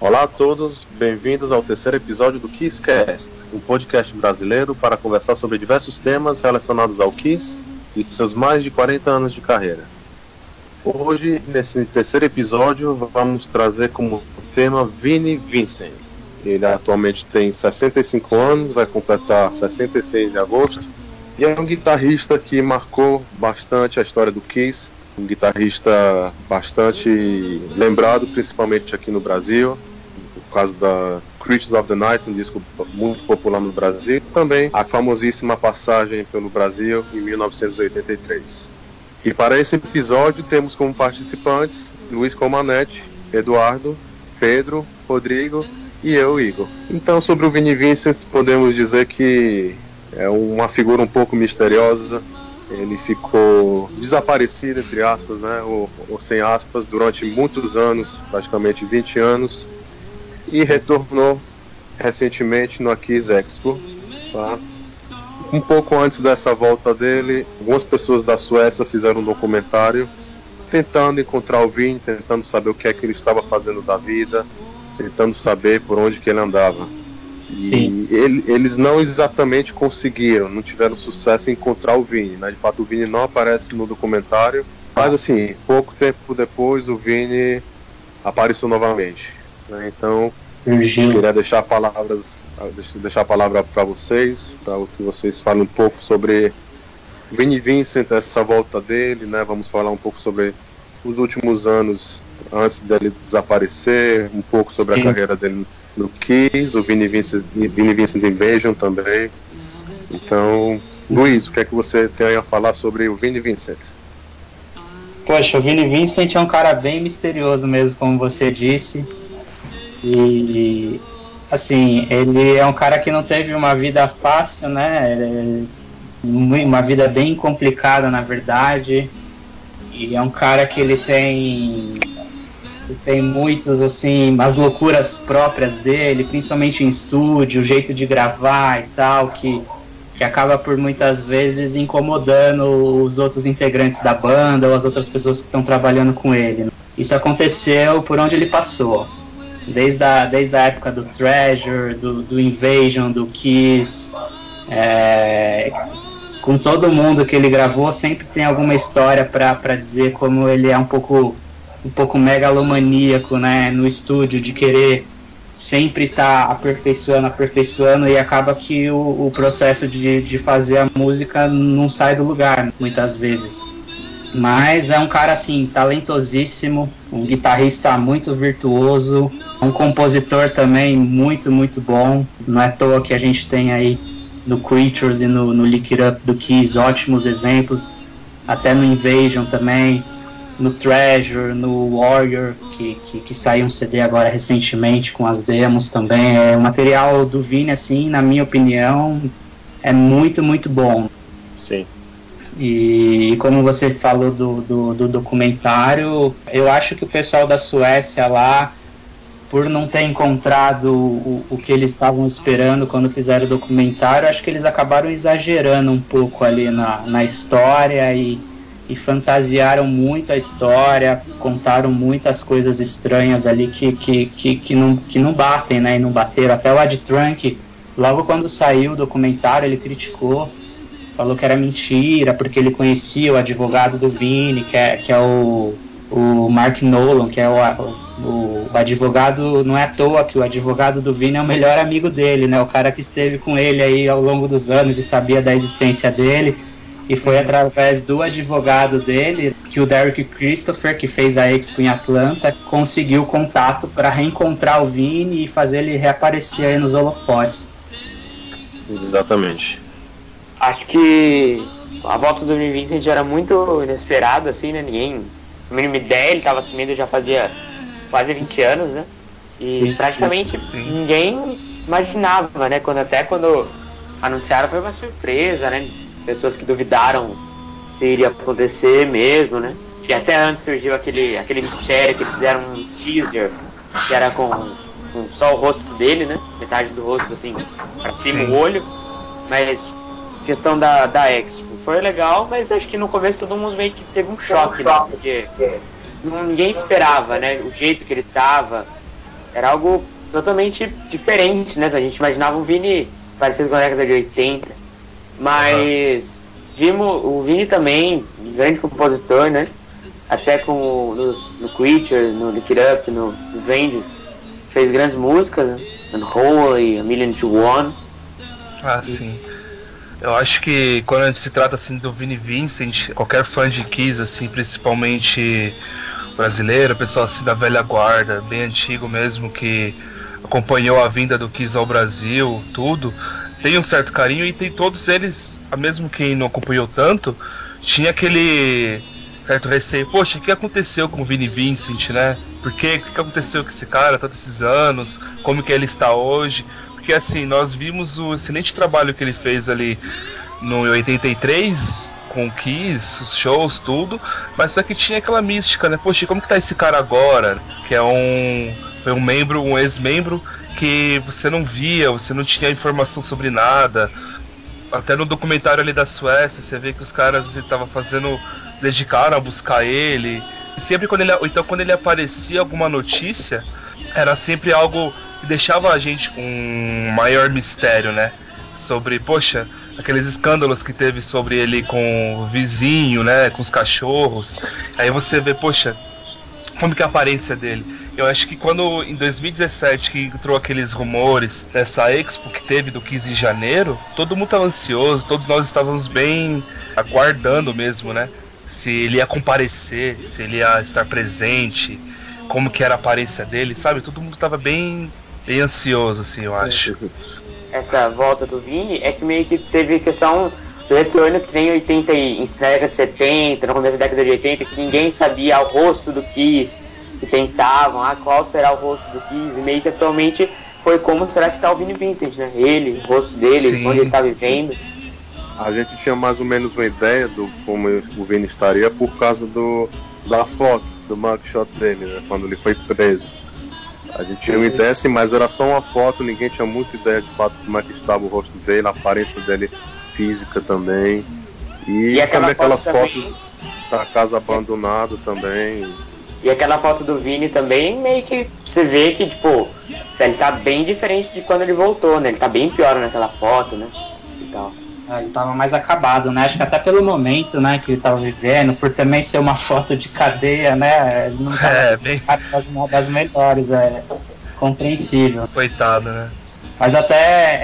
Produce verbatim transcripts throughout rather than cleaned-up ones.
Olá a todos, bem-vindos ao terceiro episódio do KissCast, um podcast brasileiro para conversar sobre diversos temas relacionados ao Kiss e seus mais de quarenta anos de carreira. Hoje, nesse terceiro episódio, vamos trazer como tema Vinnie Vincent. Ele atualmente tem sessenta e cinco anos, vai completar sessenta e seis de agosto, e é um guitarrista que marcou bastante a história do Kiss, um guitarrista bastante lembrado, principalmente aqui no Brasil, por causa da Creatures of the Night, um disco muito popular no Brasil, e também a famosíssima passagem pelo Brasil em mil novecentos e oitenta e três. E para esse episódio temos como participantes Luiz Comanete, Eduardo, Pedro, Rodrigo e eu, Igor. Então, sobre o Vinnie Vincent, podemos dizer que é uma figura um pouco misteriosa. Ele ficou desaparecido, entre aspas, né, ou, ou sem aspas, durante muitos anos, praticamente vinte anos, e retornou recentemente no Kiss Expo. Tá? Um pouco antes dessa volta dele, algumas pessoas da Suécia fizeram um documentário tentando encontrar o Vinnie, tentando saber o que é que ele estava fazendo da vida, tentando saber por onde que ele andava. E ele, eles não exatamente conseguiram, não tiveram sucesso em encontrar o Vinnie, né? De fato, o Vinnie não aparece no documentário, mas assim, pouco tempo depois o Vinnie apareceu novamente, né? Então, eu queria deixar palavras, deixar a palavra para vocês, para que vocês falem um pouco sobre Vinnie Vincent, essa volta dele, né? Vamos falar um pouco sobre os últimos anos antes dele desaparecer, um pouco sobre Sim. a carreira dele no Kiss, o Vinnie Vincent, Vinnie Vincent Invasion também. Então, Luiz, o que é que você tem a falar sobre o Vinnie Vincent? Poxa, o Vinnie Vincent é um cara bem misterioso mesmo, como você disse. E, assim, ele é um cara que não teve uma vida fácil, né? Uma vida bem complicada, na verdade. E é um cara que ele tem... tem muitos, assim, as loucuras próprias dele, principalmente em estúdio, o jeito de gravar e tal, que, que acaba por muitas vezes incomodando os outros integrantes da banda ou as outras pessoas que estão trabalhando com ele. Isso aconteceu por onde ele passou, desde a, desde a época do Treasure, do, do Invasion, do Kiss, é, com todo mundo que ele gravou, sempre tem alguma história para dizer como ele é um pouco... um pouco megalomaníaco, né, no estúdio, de querer sempre estar tá aperfeiçoando, aperfeiçoando, e acaba que o, o processo de, de fazer a música não sai do lugar, muitas vezes. Mas é um cara, assim, talentosíssimo, um guitarrista muito virtuoso, um compositor também muito, muito bom. Não é à toa que a gente tem aí no Creatures e no, no Lick It Up do Kiss ótimos exemplos, até no Invasion também, no Treasure, no Warrior, que, que, que saiu um C D agora recentemente com as demos também. É, o material do Vinnie, assim, na minha opinião, é muito, muito bom. Sim. E, e como você falou do, do, do documentário, eu acho que o pessoal da Suécia lá, por não ter encontrado o, o que eles estavam esperando quando fizeram o documentário, acho que eles acabaram exagerando um pouco ali na, na história e e fantasiaram muito a história, contaram muitas coisas estranhas ali que, que, que, que, não, que não batem, né, e não bateram. Até o Ed Trunk, logo quando saiu o documentário, ele criticou, falou que era mentira, porque ele conhecia o advogado do Vinnie, que é, que é o, o Mark Nolan, que é o, o, o advogado, não é à toa que o advogado do Vinnie é o melhor amigo dele, né, o cara que esteve com ele aí ao longo dos anos e sabia da existência dele. E foi através do advogado dele que o Derek Christopher, que fez a Expo em Atlanta, conseguiu contato para reencontrar o Vinnie e fazer ele reaparecer aí nos holofotes. Exatamente. Acho que a volta do Vinnie Vincent era muito inesperada, assim, né? Ninguém, a mínima ideia, ele estava assumindo já fazia quase vinte anos, né? E sim, praticamente sim, sim. ninguém imaginava, né? Quando, até quando anunciaram foi uma surpresa, né? Pessoas que duvidaram se iria acontecer mesmo, né? E até antes surgiu aquele, aquele mistério que eles fizeram um teaser, que era com, com só o rosto dele, né? Metade do rosto, assim, pra cima, o olho. Mas, questão da, da Expo, foi legal, mas acho que no começo todo mundo meio que teve um choque, né? Porque ninguém esperava, né? O jeito que ele tava, era algo totalmente diferente, né? A gente imaginava um Vini parecido com a década de oitenta, mas uhum. vimos o Vini também, grande compositor, né? Até com nos, no Creature, no Lick It Up, no, no Vend, fez grandes músicas, né? Unholy, A Million to One. Ah, e... sim. Eu acho que quando a gente se trata assim do Vinnie Vincent, qualquer fã de Kiss, assim, principalmente brasileiro, pessoal assim da velha guarda, bem antigo mesmo, que acompanhou a vinda do Kiss ao Brasil, tudo, tem um certo carinho, e tem todos eles, mesmo quem não acompanhou tanto, tinha aquele certo receio, poxa, o que aconteceu com o Vinnie Vincent, né? Por que, o que aconteceu com esse cara todos esses anos? Como que ele está hoje? Porque assim, nós vimos o excelente trabalho que ele fez ali no oitenta e três, com o Kiss, os shows, tudo, mas só que tinha aquela mística, né? Poxa, como que tá esse cara agora? Que é um... foi um membro, um ex-membro que você não via, você não tinha informação sobre nada. Até no documentário ali da Suécia, você vê que os caras estavam fazendo... dedicaram a buscar ele. E sempre quando ele... então quando ele aparecia alguma notícia, era sempre algo que deixava a gente com um maior mistério, né? Sobre, poxa, aqueles escândalos que teve sobre ele com o vizinho, né? Com os cachorros. Aí você vê, poxa, como que é a aparência dele. Eu acho que quando, em dois mil e dezessete, que entrou aqueles rumores dessa Expo que teve do quinze de janeiro, todo mundo estava ansioso, todos nós estávamos bem aguardando mesmo, né? Se ele ia comparecer, se ele ia estar presente, como que era a aparência dele, sabe? Todo mundo estava bem, bem ansioso, assim, eu acho. Essa volta do Vini é que meio que teve questão do retorno que vem em oitenta, em na década de setenta, no começo da década de oitenta, que ninguém sabia o rosto do Kiss, que tentavam, ah, qual será o rosto do Kiss, e meio que atualmente foi como será que tá o Vinnie Vincent, né? Ele, o rosto dele, sim, onde ele tá vivendo. A gente tinha mais ou menos uma ideia do como o Vini estaria por causa do, da foto, do mugshot dele, né? Quando ele foi preso. A gente tinha uma ideia assim, mas era só uma foto, ninguém tinha muita ideia de fato como é que estava o rosto dele, a aparência dele física também. E, e também aquelas também... fotos da casa abandonada também. E aquela foto do Vini também, meio que você vê que, tipo, ele tá bem diferente de quando ele voltou, né? Ele tá bem pior naquela foto, né? E tal. É, ele tava mais acabado, né? Acho que até pelo momento, né, que ele tava vivendo, por também ser uma foto de cadeia, né? Ele não tava é, bem... uma das melhores, é compreensível. Coitado, né? Mas até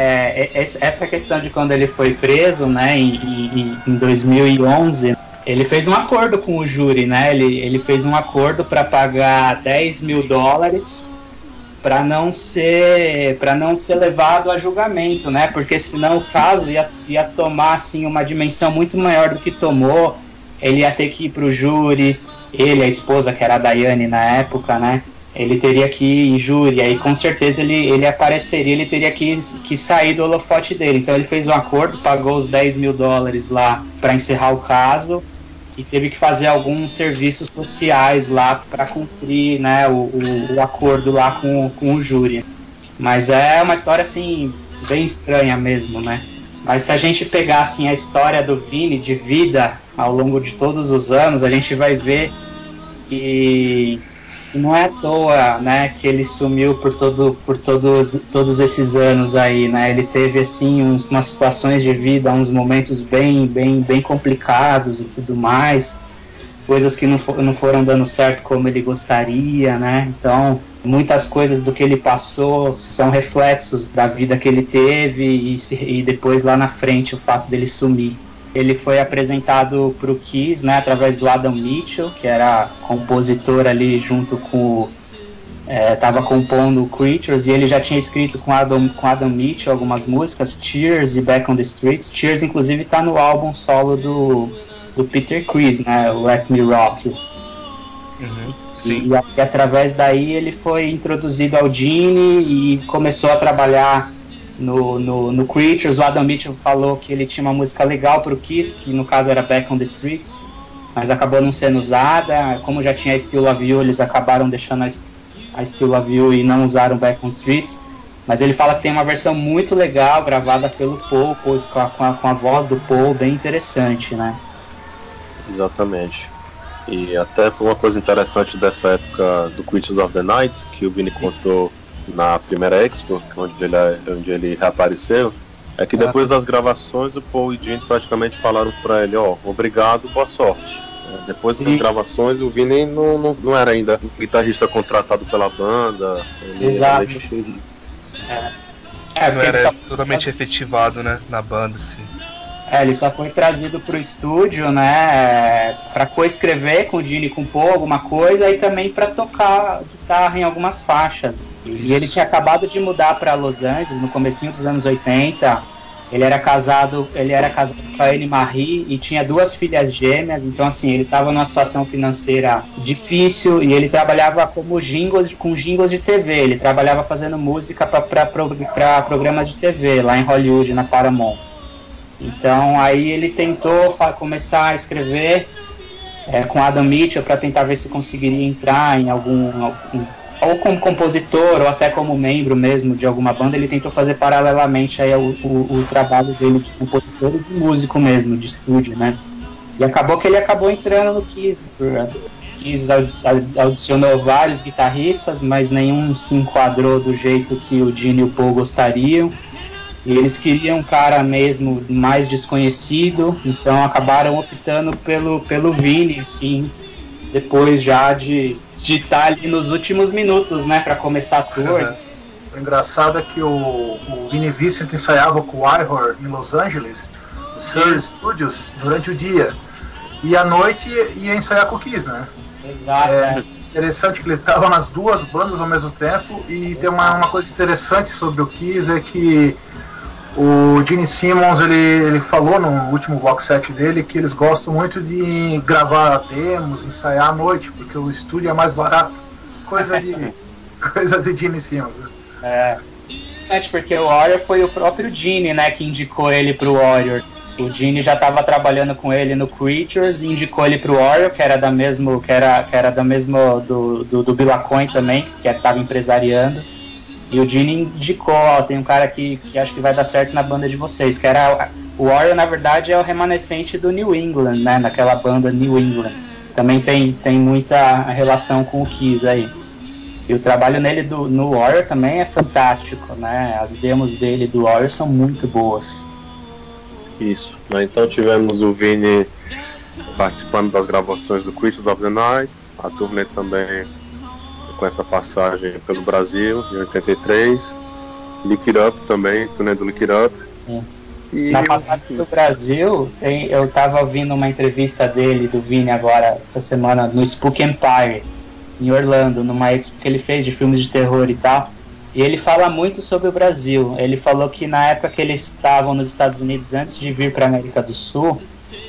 é, essa questão de quando ele foi preso, né, em, em, em dois mil e onze, ele fez um acordo com o júri, né? Ele, ele fez um acordo para pagar dez mil dólares para não ser para não ser levado a julgamento, né? Porque senão o caso ia, ia tomar assim uma dimensão muito maior do que tomou. Ele ia ter que ir pro júri, ele, a esposa, que era a Daiane na época, né? Ele teria que ir em júri, aí com certeza ele, ele apareceria, ele teria que, que sair do holofote dele. Então ele fez um acordo, pagou os dez mil dólares lá para encerrar o caso e teve que fazer alguns serviços sociais lá para cumprir, né, o, o, o acordo lá com, com o júri. Mas é uma história assim bem estranha mesmo, né? Mas se a gente pegar assim a história do Vini de vida ao longo de todos os anos, a gente vai ver que não é à toa, né, que ele sumiu por todo por todo todos esses anos aí, né? Ele teve assim uns, umas situações de vida, uns momentos bem bem bem complicados e tudo mais, coisas que não, for, não foram dando certo como ele gostaria, né? Então muitas coisas do que ele passou são reflexos da vida que ele teve e, se, e depois lá na frente o fato dele sumir. Ele foi apresentado para o Kiss, né, através do Adam Mitchell, que era compositor ali junto com... estava é, compondo o Creatures, e ele já tinha escrito com Adam, com Adam Mitchell algumas músicas, Tears e Back on the Streets. Tears, inclusive, está no álbum solo do, do Peter Criss, né, o Let Me Rock. Uhum, sim. E, e, e através daí ele foi introduzido ao Gene e começou a trabalhar No, no, no Creatures. O Adam Mitchell falou que ele tinha uma música legal pro Kiss, que no caso era Back on the Streets, mas acabou não sendo usada. Como já tinha Still Love You, eles acabaram deixando a, a Still Love You e não usaram Back on the Streets. Mas ele fala que tem uma versão muito legal, gravada pelo Paul, com a, com a, com a voz do Paul, bem interessante, né? Exatamente. E até foi uma coisa interessante dessa época do Creatures of the Night, que o Vini contou na primeira Expo, onde ele, onde ele reapareceu, é que depois das gravações o Paul e Gene praticamente falaram pra ele, ó, oh, obrigado, boa sorte. É, depois Sim. das gravações o Vini não, não, não era ainda um guitarrista contratado pela banda. Ele Exato. Era meio... é. É, não era só... totalmente efetivado, né, na banda, assim. É, ele só foi trazido pro estúdio, né, pra coescrever com o Gene e com o Paul alguma coisa e também pra tocar guitarra em algumas faixas. E ele tinha acabado de mudar pra Los Angeles no comecinho dos anos oitenta. Ele era casado, ele era casado com a Anne Marie e tinha duas filhas gêmeas, então assim, ele estava numa situação financeira difícil e ele trabalhava como jingles, com jingles de T V, ele trabalhava fazendo música para programas de T V lá em Hollywood, na Paramount. Então aí ele tentou começar a escrever é, com Adam Mitchell para tentar ver se conseguiria entrar em algum... algum ou como compositor, ou até como membro mesmo de alguma banda. Ele tentou fazer paralelamente aí o, o, o trabalho dele de compositor e de músico mesmo, de estúdio, né? E acabou que ele acabou entrando no Kiss. Kiss audicionou vários guitarristas, mas nenhum se enquadrou do jeito que o Gene e o Paul gostariam. E eles queriam um cara mesmo mais desconhecido, então acabaram optando pelo, pelo Vini, assim, depois já de... de estar ali nos últimos minutos, né, para começar a tour. Uhum. O engraçado é que o, o Vinnie Vincent ensaiava com o Ivor em Los Angeles, no Sur Studios, durante o dia, e à noite ia ensaiar com o Kiss, né? Exato. É interessante que ele estava nas duas bandas ao mesmo tempo, e Exato. Tem uma, uma coisa interessante sobre o Kiss, é que o Gene Simmons, ele, ele falou no último box set dele que eles gostam muito de gravar demos, ensaiar à noite, porque o estúdio é mais barato. Coisa de, coisa de Gene Simmons. É, porque o Warrior foi o próprio Gene, né, que indicou ele pro Warrior. O Gene já estava trabalhando com ele no Creatures e indicou ele pro Warrior, que era da mesmo, que era, que era da mesmo do, do, do Bill Coin também, que estava empresariando. E o Gene indicou, ó, tem um cara que, que acho que vai dar certo na banda de vocês, que era... O Warrior, na verdade, é o remanescente do New England, né, naquela banda New England. Também tem, tem muita relação com o Kiss aí. E o trabalho nele do, no Warrior também é fantástico, né, as demos dele do Warrior são muito boas. Isso, né? Então tivemos o Vini participando das gravações do Creatures of the Night, a turnê também com essa passagem pelo Brasil em oitenta e três, Lick It Up também, turnê do Lick It Up. É. E na passagem do Brasil, tem, eu estava ouvindo uma entrevista dele, do Vini agora, essa semana, no Spook Empire, em Orlando, numa expo que ele fez de filmes de terror e tal, e ele fala muito sobre o Brasil. Ele falou que na época que eles estavam nos Estados Unidos, antes de vir para a América do Sul,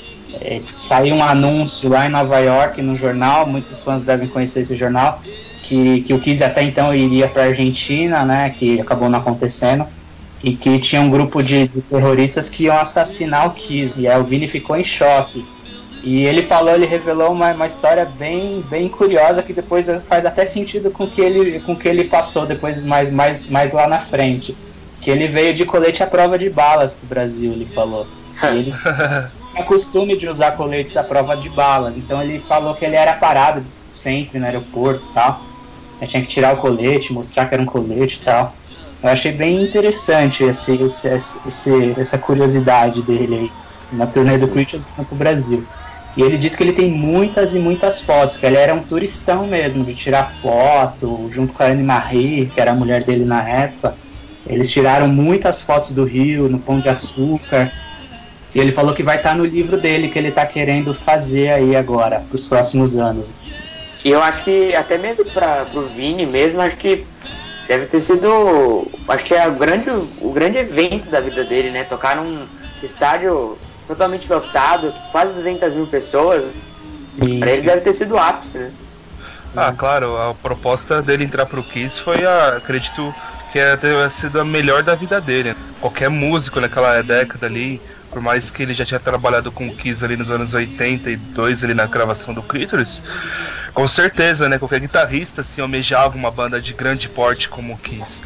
é, saiu um anúncio lá em Nova York, no jornal, muitos fãs devem conhecer esse jornal, Que, que o Kiss até então iria para a Argentina, né, que acabou não acontecendo, e que tinha um grupo de, de terroristas que iam assassinar o Kiss, e aí o Vini ficou em choque. E ele falou, ele revelou uma, uma história bem, bem curiosa, que depois faz até sentido com que ele, com que ele passou depois mais, mais, mais lá na frente. Que ele veio de colete à prova de balas pro Brasil, ele falou. E ele tinha costume de usar coletes à prova de balas, então ele falou que ele era parado sempre no aeroporto e tal. Eu tinha que tirar o colete, mostrar que era um colete e tal. Eu achei bem interessante esse, esse, esse, essa curiosidade dele aí, na turnê do Creatures pro Brasil. E ele disse que ele tem muitas e muitas fotos, que ele era um turistão mesmo, de tirar foto, junto com a Anne Marie, que era a mulher dele na época. Eles tiraram muitas fotos do Rio, no Pão de Açúcar. E ele falou que vai estar no livro dele, que ele está querendo fazer aí agora, pros próximos anos. E eu acho que até mesmo para pro Vini mesmo, acho que deve ter sido, acho que é o grande, o grande evento da vida dele, né? Tocar num estádio totalmente lotado, quase duzentas mil pessoas, para ele deve ter sido o ápice, né? Ah, claro, a proposta dele entrar pro Kiss foi, a, acredito que ia ter sido a melhor da vida dele. Qualquer músico naquela década ali, por mais que ele já tinha trabalhado com o Kiss ali nos anos oitenta e dois, ali na gravação do Creatures, com certeza, né, qualquer guitarrista assim, almejava uma banda de grande porte como o Kiss.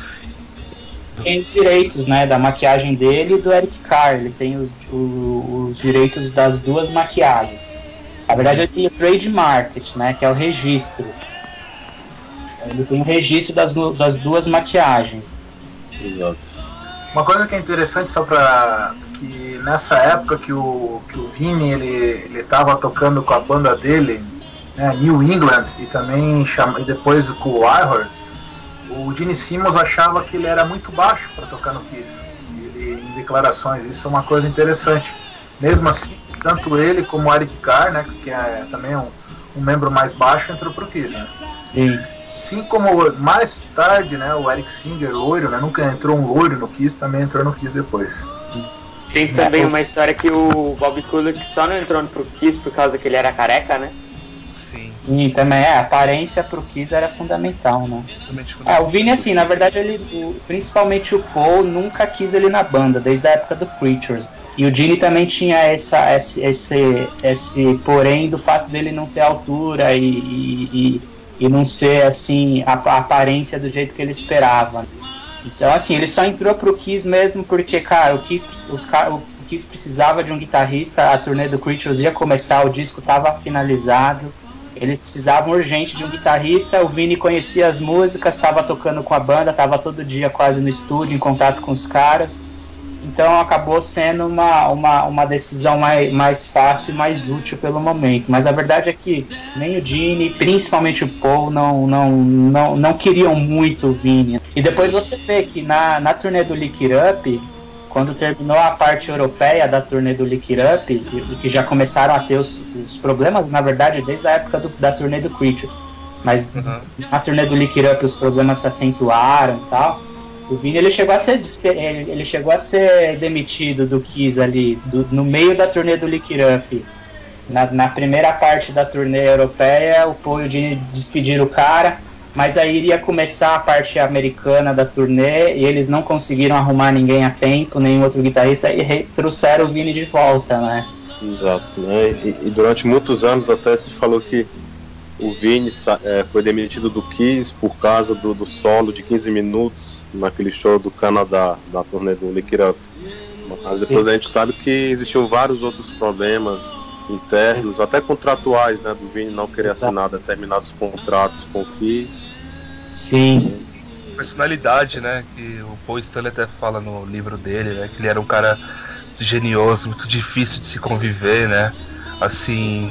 Tem os direitos, né, da maquiagem dele e do Eric Carr, ele tem os, os, os direitos das duas maquiagens. Na verdade ele tem o trademark, né, que é o registro. Ele tem o registro das, das duas maquiagens. Exato. Uma coisa que é interessante, só pra... que nessa época que o, que o Vini ele, ele tava tocando com a banda dele, né, New England, e também chama, e depois com o Warhol, o Gene Simmons achava que ele era muito baixo para tocar no Kiss. Ele, em declarações, isso é uma coisa interessante. Mesmo assim, tanto ele como o Eric Carr, né, que é também um, um membro mais baixo, entrou pro Kiss, né? Sim. Assim como mais tarde, né, o Eric Singer, loiro, né, nunca entrou um loiro no Kiss, também entrou no Kiss depois. Tem também uma história que o Bob Kulick só não entrou pro Kiss por causa que ele era careca, né? Sim. E também é, a aparência pro Kiss era fundamental, né? É, o Vini, assim, na verdade, ele, o, principalmente o Paul, nunca quis ele na banda, desde a época do Creatures. E o Gene também tinha essa, esse, esse, esse porém do fato dele não ter altura e, e, e não ser, assim, a, a aparência do jeito que ele esperava. Então, assim, ele só entrou pro Kiss mesmo porque, cara, o Kiss, o, o Kiss precisava de um guitarrista, a turnê do Creatures ia começar, o disco estava finalizado, eles precisavam urgente de um guitarrista, o Vini conhecia as músicas, estava tocando com a banda, estava todo dia quase no estúdio, em contato com os caras, então acabou sendo uma, uma, uma decisão mais, mais fácil e mais útil pelo momento. Mas a verdade é que nem o Gene, principalmente o Paul, não, não, não, não queriam muito o Vini. E depois você vê que na, na turnê do Lick It Up, quando terminou a parte europeia da turnê do Lick It Up, que já começaram a ter os, os problemas, na verdade, desde a época do, da turnê do Creature, mas uhum. na turnê do Lick It Up os problemas se acentuaram e tal. O Vini ele chegou a ser ele chegou a ser demitido do Kiss ali do, no meio da turnê do Lick It Up. Na, na primeira parte da turnê europeia, o Paul e o Gene despediram o cara, mas aí iria começar a parte americana da turnê e eles não conseguiram arrumar ninguém a tempo, nenhum outro guitarrista, e trouxeram o Vini de volta, né? Exato, né? E, e durante muitos anos até se falou que o Vini é, foi demitido do Kiss por causa do, do solo de quinze minutos naquele show do Canadá, da turnê do Lick It Up. Mas depois a gente sabe que existiam vários outros problemas internos, até contratuais, né, do Vini não querer assinar determinados contratos com o Kiss. Sim. Personalidade, né, que o Paul Stanley até fala no livro dele, né, que ele era um cara genioso, muito difícil de se conviver, né, assim...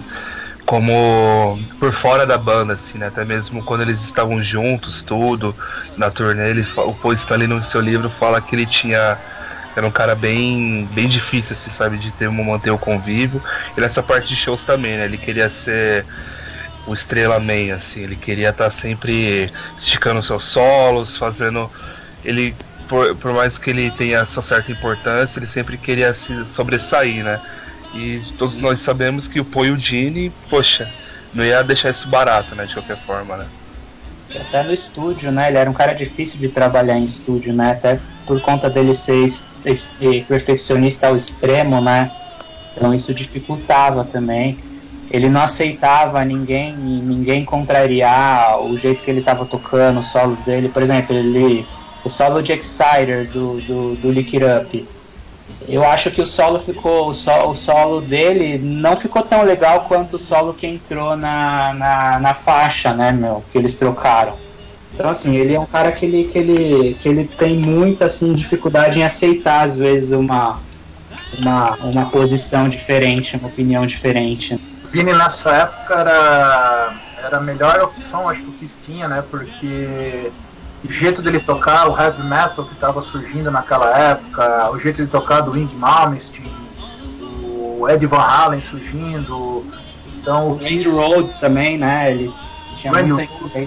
como por fora da banda, assim, né? Até mesmo quando eles estavam juntos, tudo, na turnê, ele, o Paul Stanley no seu livro fala que ele tinha, era um cara bem, bem difícil, assim, sabe, de ter, manter o convívio, e nessa parte de shows também, né? Ele queria ser o estrela man, assim, ele queria estar sempre esticando seus solos, fazendo, ele, por, por mais que ele tenha sua certa importância, ele sempre queria se sobressair, né? E todos nós sabemos que o Paul e o Gene, poxa, não ia deixar isso barato, né, de qualquer forma, né. Até no estúdio, né, ele era um cara difícil de trabalhar em estúdio, né, até por conta dele ser esse perfeccionista ao extremo, né, então isso dificultava também. Ele não aceitava ninguém, ninguém contrariar o jeito que ele estava tocando, os solos dele. Por exemplo, ele, o solo de Exciter do, do, do Lick It Up, eu acho que o solo ficou, o solo, o solo dele não ficou tão legal quanto o solo que entrou na, na, na faixa, né, meu, que eles trocaram. Então, assim, ele é um cara que ele, que ele, que ele tem muita, assim, dificuldade em aceitar, às vezes, uma, uma, uma posição diferente, uma opinião diferente. O Vini, nessa época, era, era a melhor opção, acho que o Kiss tinha, né, porque... o jeito dele tocar, o heavy metal que estava surgindo naquela época, o jeito de tocar do Yngwie Malmsteen, o Eddie Van Halen surgindo, então o Randy Rhoads também, né? Ele tinha muita...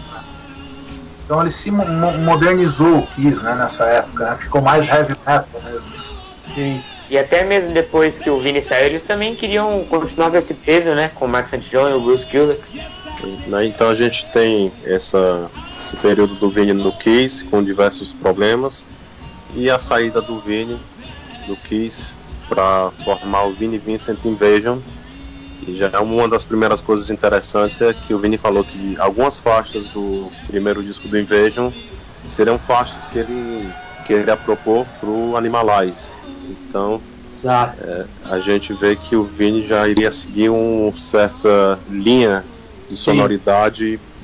Então ele se mo modernizou o Kiss, né, nessa época, né? Ficou mais heavy metal mesmo. Sim. E até mesmo depois que o Vini saiu, eles também queriam continuar com esse peso, né? Com o Mark Saint John e o Bruce Kulick. Então a gente tem essa, esse período do Vini no Kiss com diversos problemas e a saída do Vini do Kiss para formar o Vinnie Vincent Invasion. E já é uma das primeiras coisas interessantes é que o Vini falou que algumas faixas do primeiro disco do Invasion seriam faixas que ele queria propor para o Animalize. Então é, a gente vê que o Vini já iria seguir uma certa linha de sonoridade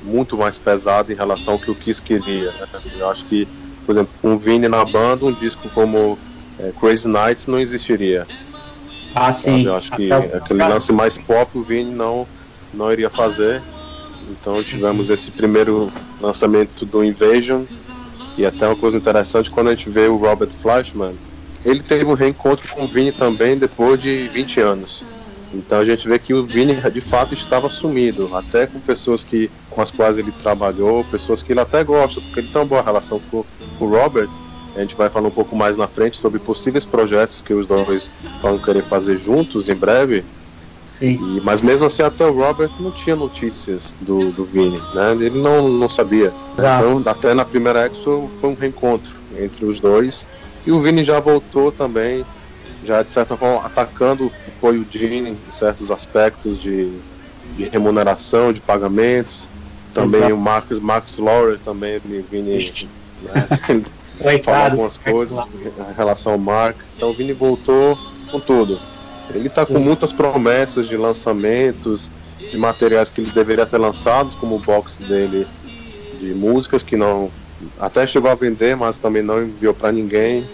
muito mais pesado em relação ao que o Kiss queria, né? Eu acho que, por exemplo, com o Vini na banda, um disco como é, Crazy Nights não existiria. Ah, sim. Eu acho que aquele lance mais pop o Vini não, não iria fazer. Então tivemos esse primeiro lançamento do Invasion. E até uma coisa interessante, quando a gente vê o Robert Fleischman, ele teve um reencontro com o Vini também depois de vinte anos. Então a gente vê que o Vini de fato estava sumido, até com pessoas que, com as quais ele trabalhou, pessoas que ele até gosta, porque ele tem uma boa relação com, com o Robert. A gente vai falar um pouco mais na frente sobre possíveis projetos que os dois vão querer fazer juntos em breve. Sim. E, mas mesmo assim até o Robert não tinha notícias do, do Vini, né? Ele não, não sabia. Exato. Então até na primeira Expo foi um reencontro entre os dois. E o Vini já voltou também, já de certa forma atacando o Gene em certos aspectos de, de remuneração, de pagamentos. Também Exato. o Marcus, Marcus Lawler também, o Vini, né? Falar algumas coisas em relação ao Mark. Então o Vini voltou com tudo. Ele está com muitas promessas de lançamentos, de materiais que ele deveria ter lançados, como o box dele de músicas que não até chegou a vender, mas também não enviou para ninguém.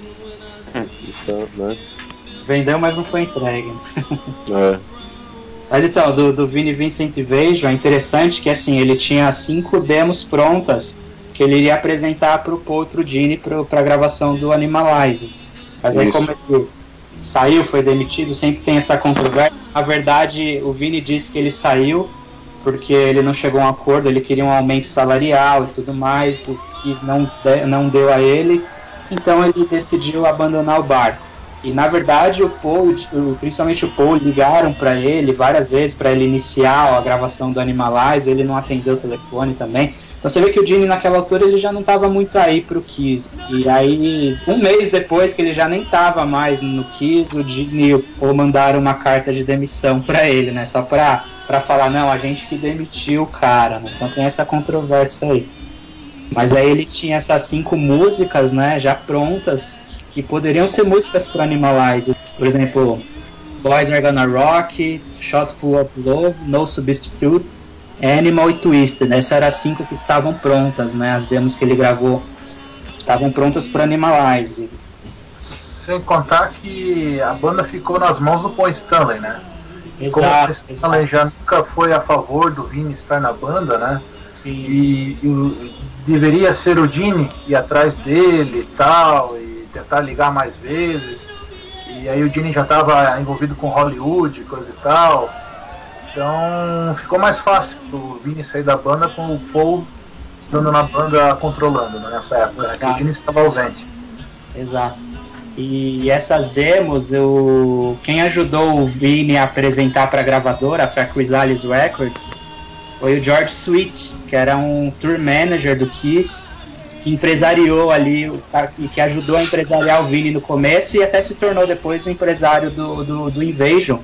Então, né? Vendeu, mas não foi entregue. É. Mas então, do, do Vinnie Vincent Invasion, é interessante que assim, ele tinha cinco demos prontas que ele iria apresentar para o Paul e para o Gene para a gravação do Animalize. Mas aí, como ele saiu, foi demitido, sempre tem essa controvérsia. Na verdade, o Vinnie disse que ele saiu porque ele não chegou a um acordo, ele queria um aumento salarial e tudo mais, o Kiss não, de, não deu a ele, então ele decidiu abandonar o barco. E na verdade, o Paul, principalmente o Paul, ligaram para ele várias vezes para ele iniciar a gravação do Animalize, ele não atendeu o telefone também. Então você vê que o Gene naquela altura ele já não estava muito aí pro Kiss. E aí, um mês depois que ele já nem estava mais no Kiss, o Gene e o Paul mandaram uma carta de demissão para ele, né? Só pra, pra falar, não, a gente que demitiu o cara, né? Então tem essa controvérsia aí. Mas aí ele tinha essas cinco músicas, né, já prontas, que poderiam ser músicas pro Animalize. Por exemplo, Boys Are Gonna Rock, Shot Full of Love, No Substitute, Animal e Twisted. Essas eram as cinco que estavam prontas, né? As demos que ele gravou estavam prontas para Animalize. Sem contar que a banda ficou nas mãos do Paul Stanley, né? Exato. Como o Paul Stanley já nunca foi a favor do Vinnie estar na banda, né? Sim. E, e deveria ser o Gene ir atrás dele e tal, e tentar ligar mais vezes. E aí o Gene já estava envolvido com Hollywood, coisa e tal. Então ficou mais fácil pro Vinnie sair da banda com o Paul estando na banda controlando, né, nessa época, né, que o Gene estava ausente. Exato. E essas demos, eu... quem ajudou o Vinnie a apresentar para a gravadora, para a Chrysalis Records, foi o George Sweet, que era um tour manager do Kiss, que empresariou ali, e que ajudou a empresariar o Vinnie no começo e até se tornou depois o empresário do, do, do Invasion.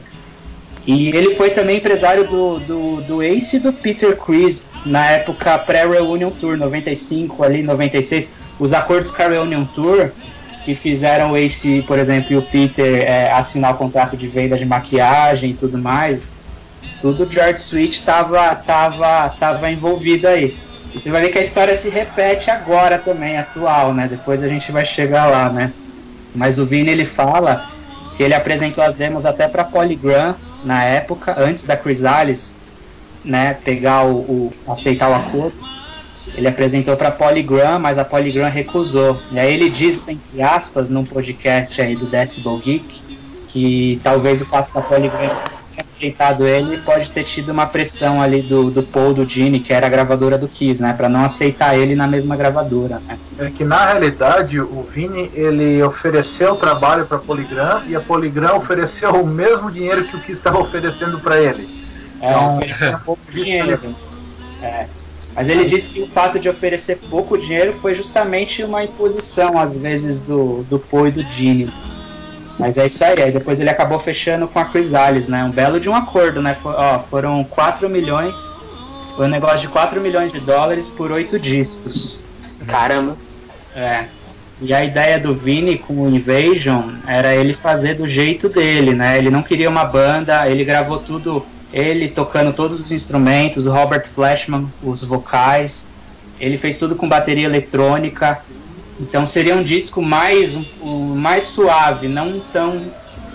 E ele foi também empresário do, do, do Ace e do Peter Criss na época pré-Reunion Tour, noventa e cinco, ali, noventa e seis. Os acordos com a Reunion Tour, que fizeram o Ace, por exemplo, e o Peter é, assinar o contrato de venda de maquiagem e tudo mais, tudo o George Sweet estava tava, tava envolvido aí. E você vai ver que a história se repete agora também, atual, né? Depois a gente vai chegar lá, né? Mas o Vinnie, ele fala que ele apresentou as demos até para Polygram na época, antes da Chrysalis, né, pegar o, o aceitar o acordo. Ele apresentou para Polygram, mas a Polygram recusou. E aí ele diz, entre aspas, num podcast aí do Decibel Geek, que talvez o fato da Polygram ter aceitado ele pode ter tido uma pressão ali do, do Paul, do Gene, que era a gravadora do Kiss, né, para não aceitar ele na mesma gravadora, né. É que na realidade o Vinnie, ele ofereceu o trabalho para a Polygram e a Polygram ofereceu o mesmo dinheiro que o Kiss estava oferecendo para ele. É, então, um pouco de dinheiro. É. Mas ele disse que o fato de oferecer pouco dinheiro foi justamente uma imposição, às vezes, do, do Paul e do Gene. Mas é isso aí, aí depois ele acabou fechando com a Chrysalis, né? Um belo de um acordo, né? For, ó, foram quatro milhões, foi um negócio de quatro milhões de dólares por oito discos. Caramba! É. E a ideia do Vinnie com o Invasion era ele fazer do jeito dele, né? Ele não queria uma banda, ele gravou tudo... ele tocando todos os instrumentos, o Robert Fleshman, os vocais, ele fez tudo com bateria eletrônica, então seria um disco mais, um, um, mais suave, não tão,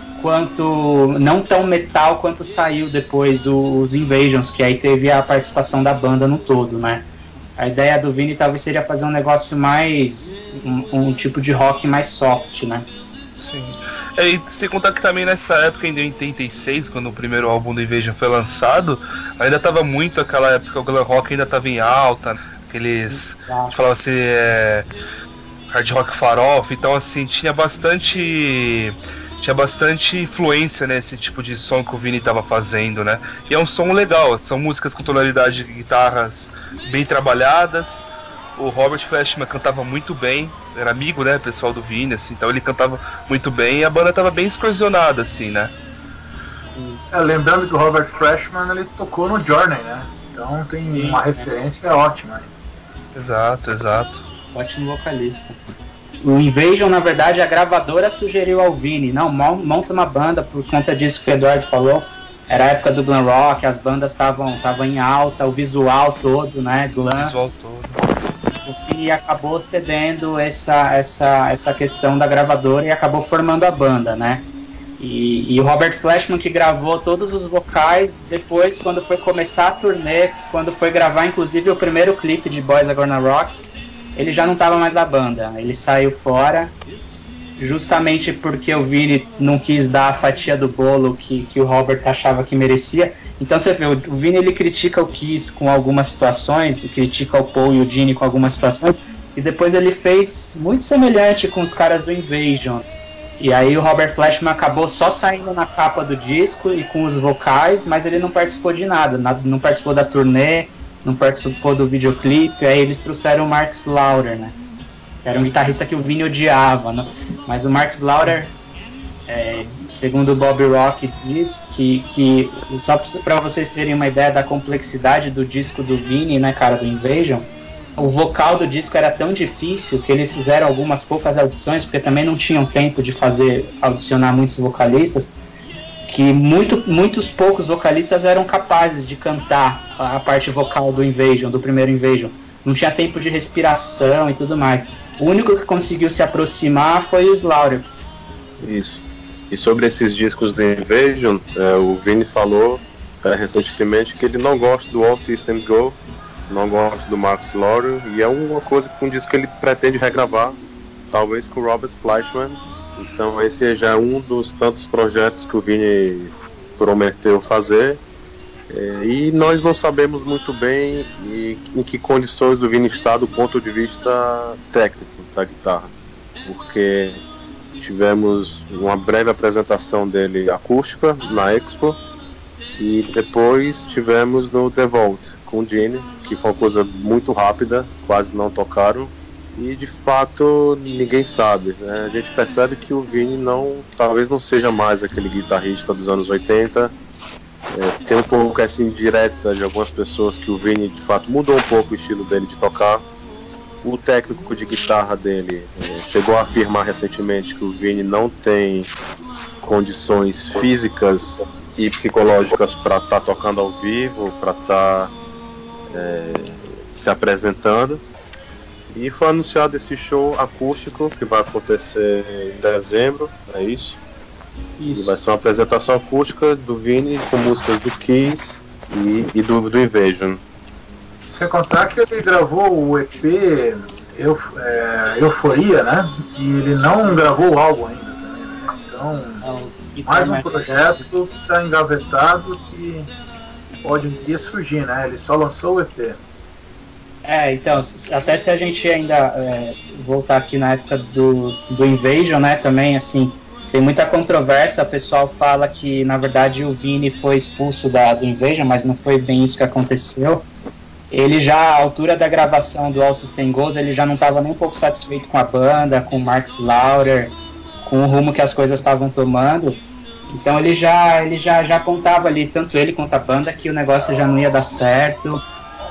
quanto, não tão metal quanto saiu depois os Invasions, que aí teve a participação da banda no todo, né? A ideia do Vini talvez seria fazer um negócio mais, um, um tipo de rock mais soft, né? Sim. É, e sem contar que também nessa época, em oitenta e seis, quando o primeiro álbum do Invasion foi lançado, ainda tava muito aquela época, o glam rock ainda tava em alta, aqueles, a gente falava assim, é, hard rock farofa, então assim, tinha bastante, tinha bastante influência nesse tipo de som que o Vini tava fazendo, né? E é um som legal, são músicas com tonalidade de guitarras bem trabalhadas. O Robert Fleshman cantava muito bem, era amigo, né, pessoal do Vini, assim, então ele cantava muito bem e a banda tava bem excursionada, assim, né? É, lembrando que o Robert Fleshman, ele tocou no Journey, né? Então tem Sim, uma é. referência ótima. Exato, exato. Ótimo vocalista. O Invasion, na verdade, a gravadora sugeriu ao Vini, não, monta uma banda por conta disso que o Eduardo falou. Era a época do glam rock, as bandas estavam estavam em alta, o visual todo, né, glam. O visual todo. E acabou cedendo essa, essa, essa questão da gravadora e acabou formando a banda, né? E, e o Robert Fleshman, que gravou todos os vocais, depois, quando foi começar a turnê, quando foi gravar, inclusive, o primeiro clipe de Boys Are Gonna Rock, ele já não estava mais na banda, ele saiu fora, justamente porque o Vini não quis dar a fatia do bolo que, que o Robert achava que merecia. Então você vê, o Vini ele critica o Kiss com algumas situações, critica o Paul e o Gene com algumas situações, e depois ele fez muito semelhante com os caras do Invasion. E aí o Robert Fleshman acabou só saindo na capa do disco e com os vocais, mas ele não participou de nada, não participou da turnê, não participou do videoclipe. Aí eles trouxeram o Mark Slaughter, né? Era um guitarrista que o Vini odiava, né? Mas o Mark Slaughter, é, segundo o Bob Rock diz, que, que só para vocês terem uma ideia da complexidade do disco do Vini, né, cara, do Invasion, o vocal do disco era tão difícil que eles fizeram algumas poucas audições, porque também não tinham tempo de fazer, audicionar muitos vocalistas, que muito, muitos poucos vocalistas eram capazes de cantar a parte vocal do Invasion, do primeiro Invasion. Não tinha tempo de respiração e tudo mais. O único que conseguiu se aproximar foi o Slaughter. Isso. E sobre esses discos do Invasion, é, o Vini falou é, recentemente que ele não gosta do All Systems Go, não gosta do Mark Slaughter, e é uma coisa que um disco que ele pretende regravar, talvez com o Robert Fleischman. Então esse já é um dos tantos projetos que o Vini prometeu fazer. É, e nós não sabemos muito bem e, em que condições o Vini está do ponto de vista técnico da guitarra, porque tivemos uma breve apresentação dele acústica na Expo e depois tivemos no The Vault com o Gene, que foi uma coisa muito rápida, quase não tocaram e de fato ninguém sabe, né? A gente percebe que o Vini não, talvez não seja mais aquele guitarrista dos anos oitenta. É, tem um pouco essa indireta de algumas pessoas que o Vini de fato mudou um pouco o estilo dele de tocar. O técnico de guitarra dele é, chegou a afirmar recentemente que o Vini não tem condições físicas e psicológicas para estar tá tocando ao vivo, para estar tá, é, se apresentando. E foi anunciado esse show acústico que vai acontecer em dezembro, é isso? Isso. E vai ser uma apresentação acústica do Vini com músicas do Kiss e, e do, do Invasion. Sem contar que ele gravou o E P Eu, é, Euforia, né? E ele não gravou o álbum ainda também, né? Então, não, mais um projeto que está engavetado que pode um dia surgir, né? Ele só lançou o E P. É, então, até se a gente ainda é, voltar aqui na época do, do Invasion, né, também, assim, tem muita controvérsia. O pessoal fala que, na verdade, o Vini foi expulso da, do Invasion, mas não foi bem isso que aconteceu. Ele já, à altura da gravação do All System Goes, ele já não estava nem um pouco satisfeito com a banda, com o Mark Slaughter, com o rumo que as coisas estavam tomando. Então ele já, ele já, já contava ali, tanto ele quanto a banda, que o negócio já não ia dar certo.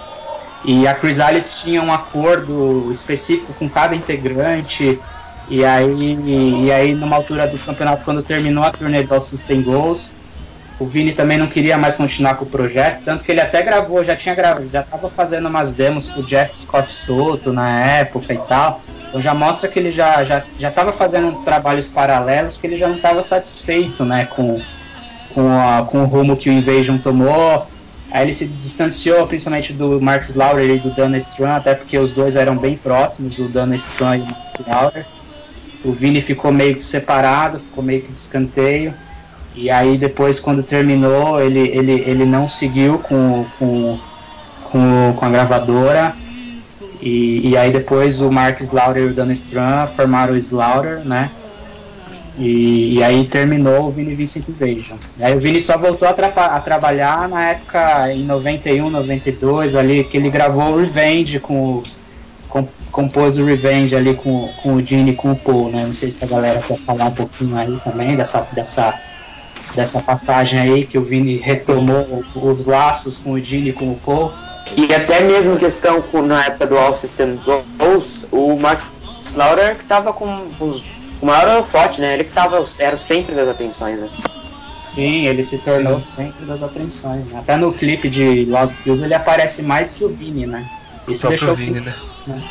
E a Chrysalis tinha um acordo específico com cada integrante. E aí, e aí numa altura do campeonato, quando terminou a turnê do All System Goes, o Vini também não queria mais continuar com o projeto, tanto que ele até gravou, já tinha gravado, já tava fazendo umas demos com o Jeff Scott Soto na época e tal. Então já mostra que ele já já já estava fazendo trabalhos paralelos, porque ele já não estava satisfeito, né, com com, a, com o rumo que o Invasion tomou. Aí ele se distanciou principalmente do Marcus Laurer e do Dana Strum, até porque os dois eram bem próximos, o Dana Strum e o Marcus Laurer. O Vini ficou meio que separado, ficou meio que de escanteio. E aí depois, quando terminou, ele, ele, ele não seguiu com, com, com, com a gravadora. E, e aí depois o Marcus Laurer e o Dan Strum formaram o Slaughter, né? E, e aí terminou o Vini Vincent Invasion. Aí o Vini só voltou a, tra a trabalhar na época, em noventa e um, noventa e dois, ali, que ele gravou o Revenge, com, com, compôs o Revenge ali com, com o Gene e com o Paul, né? Não sei se a galera quer falar um pouquinho aí também dessa... dessa dessa passagem aí que o Vini retomou os laços com o Gene e com o Paul. E até mesmo questão com, na época do All System Goes, o Max Lauder que tava com os, o maior forte, né? Ele que tava, era o centro das atenções, né? Sim, ele se tornou o centro das atenções, né? Até no clipe de Loud Kills ele aparece mais que o Vini, né? Isso só deixou pro Vini, né? né?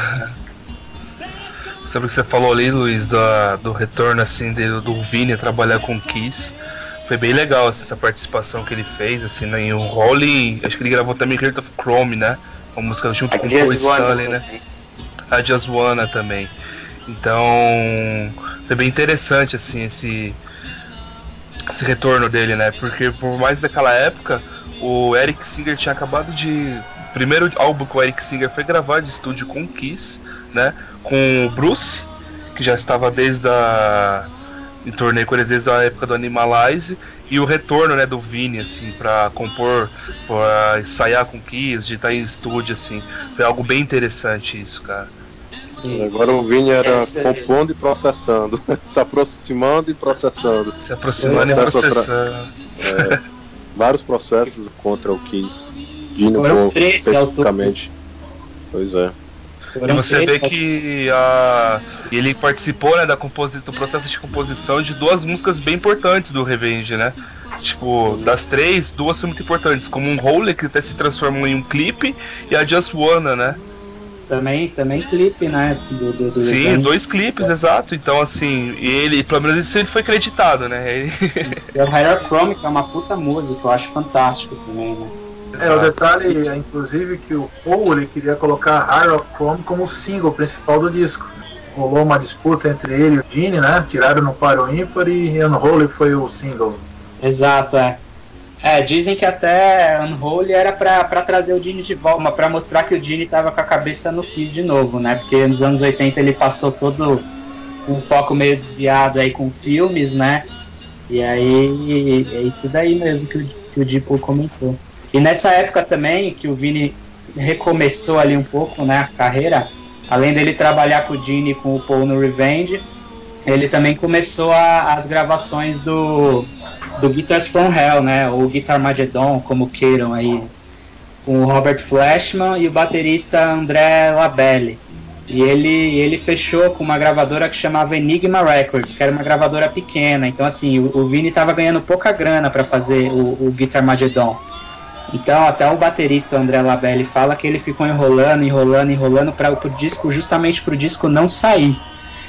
Sobre o que você falou ali, Luiz, do, do retorno assim do, do Vini a trabalhar com Kiss, foi bem legal assim, essa participação que ele fez assim, né, em um Rolling, acho que ele gravou também Heart of Chrome, né, uma música junto com o Paul Stanley, né, a Just Wanna também. Então foi bem interessante assim esse esse retorno dele, né, porque por mais daquela época o Eric Singer tinha acabado de o primeiro álbum que o Eric Singer foi gravar de estúdio com o Kiss, né, com o Bruce, que já estava desde a em turnê com eles desde a época do Animalize, e o retorno, né, do Vini assim para compor, para ensaiar com Kiss, de estar em estúdio assim, foi algo bem interessante isso, cara. Sim. Agora o Vini era compondo e processando, se aproximando e processando, se aproximando e processando. É, vários processos contra o Kiss, Gene Paul especificamente. Pois é. E você vê que a... ele participou, né, da composi... do processo de composição de duas músicas bem importantes do Revenge, né? Tipo, das três, duas são muito importantes, como um Hole, que até se transformou em um clipe, e a Just Wanna, né? Também, também clipe, né? Do, do, do Sim, Revenge. Dois clipes, é. Exato. Então, assim, ele, pelo menos isso ele foi acreditado, né? Ele... E o Higher Chrome, que é uma puta música, eu acho fantástico também, né? É, o detalhe, inclusive, que o Paul ele queria colocar Higher of Chrome como o single principal do disco. Rolou uma disputa entre ele e o Gene, né? Tiraram no par ou ímpar e Unholy foi o single. Exato, é. É, dizem que até Unholy era pra, pra trazer o Gene de volta, pra mostrar que o Gene tava com a cabeça no Kiss de novo, né? Porque nos anos oitenta ele passou todo um foco meio desviado aí com filmes, né? E aí é isso daí mesmo que o, que o Dipo comentou. E nessa época também que o Vini recomeçou ali um pouco, né, a carreira, além dele trabalhar com o Gene e com o Paul no Revenge, ele também começou a, as gravações do, do Guitars from Hell, né, ou Guitarmageddon, como queiram aí, com o Robert Fleshman e o baterista André Labelle. E ele, ele fechou com uma gravadora que chamava Enigma Records, que era uma gravadora pequena. Então assim, o, o Vini estava ganhando pouca grana para fazer o, o Guitarmageddon. Então até o baterista André Labelle fala que ele ficou enrolando, enrolando, enrolando para o disco, justamente para o disco não sair.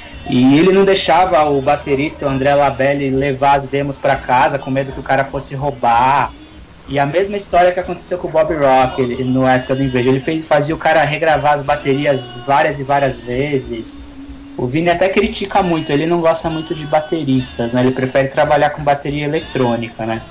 E ele não deixava o baterista, o André Labelle, levar as demos para casa com medo que o cara fosse roubar. E a mesma história que aconteceu com o Bob Rock ele, no época do Invasion. Ele fez, fazia o cara regravar as baterias várias e várias vezes. O Vini até critica muito, ele não gosta muito de bateristas, né? Ele prefere trabalhar com bateria eletrônica, né?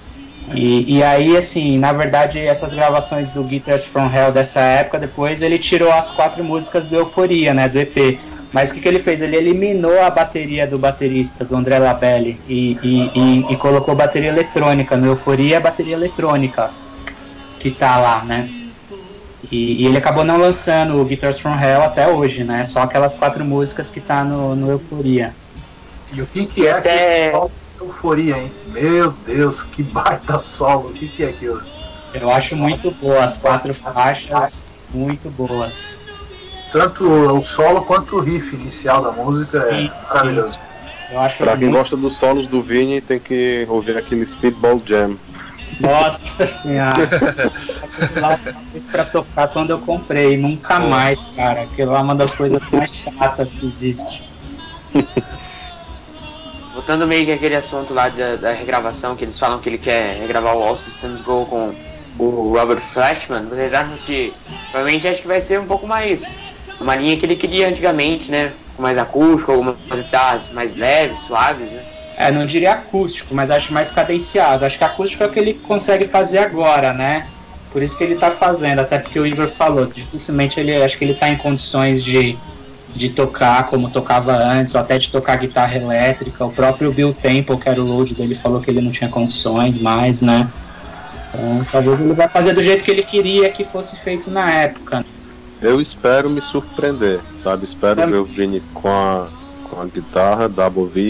E, e aí, assim, na verdade, essas gravações do Guitars from Hell dessa época, depois ele tirou as quatro músicas do Euforia, né, do E P. Mas o que, que ele fez? Ele eliminou a bateria do baterista, do André Labelle, e, e, e, e colocou bateria eletrônica. No Euforia, a bateria eletrônica que tá lá, né? E, e ele acabou não lançando o Guitars from Hell até hoje, né? Só aquelas quatro músicas que tá no, no Euforia. E o que, que é até... que Euforia, hein? Meu Deus, que baita solo, o que, que é aquilo? Eu acho muito boa, as quatro faixas muito boas. Tanto o solo quanto o riff inicial da música, sim, é maravilhoso. Eu acho Pra quem muito... gosta dos solos do Vini, tem que ouvir aquele Speedball Jam. Nossa senhora. Aquilo lá eu fiz pra tocar quando eu comprei. Nunca oh. mais, cara. Aquilo lá é uma das coisas mais chatas que existe. Voltando meio que aquele assunto lá da, da regravação, que eles falam que ele quer regravar o All Systems Go com o Robert Flashman, vocês acham que provavelmente acho que vai ser um pouco mais uma linha que ele queria antigamente, né? Com mais acústico, algumas guitarras mais leves, suaves, né? É, não diria acústico, mas acho mais cadenciado. Acho que acústico é o que ele consegue fazer agora, né? Por isso que ele tá fazendo, até porque o Igor falou, dificilmente ele, acho que ele tá em condições de, de tocar como tocava antes, ou até de tocar guitarra elétrica. O próprio Bill Temple, que era o load dele, falou que ele não tinha condições mais, né? Então, talvez ele vai fazer do jeito que ele queria que fosse feito na época. Eu espero me surpreender, sabe? Espero é. ver o Vini com a... com a guitarra, Double V